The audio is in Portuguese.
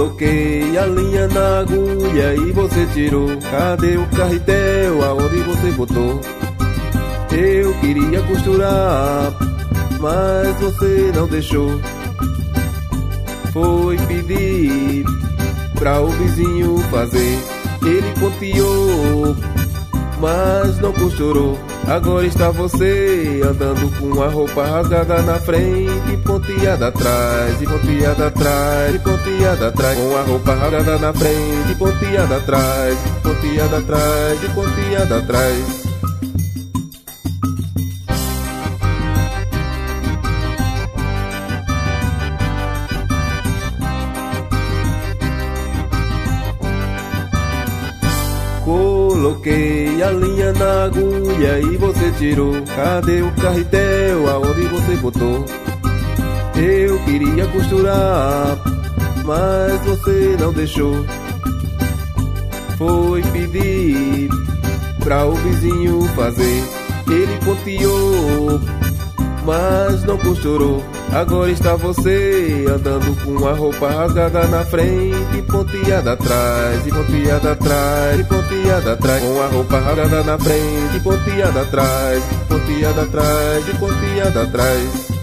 Coloquei a linha na agulha e você tirou. Cadê o carretel? Aonde você botou? Eu queria costurar, mas você não deixou. Foi pedir pra o vizinho fazer. Ele ponteou, mas não costurou. Agora está você andando com a roupa rasgada na frente e ponteada atrás, e ponteada atrás, e ponteada atrás. Com a roupa rasgada na frente e ponteada atrás, ponteada atrás, e ponteada atrás. Coloquei a linha na agulha e você tirou. Cadê o carretel? Aonde você botou? Eu queria costurar, mas você não deixou. Foi pedir pra o vizinho fazer. Ele ponteou, mas não costurou. Agora está você andando com a roupa rasgada na frente e ponteada atrás, e ponteada atrás, e ponteada atrás. Com a roupa rasgada na frente e ponteada atrás, ponteada atrás, e ponteada atrás.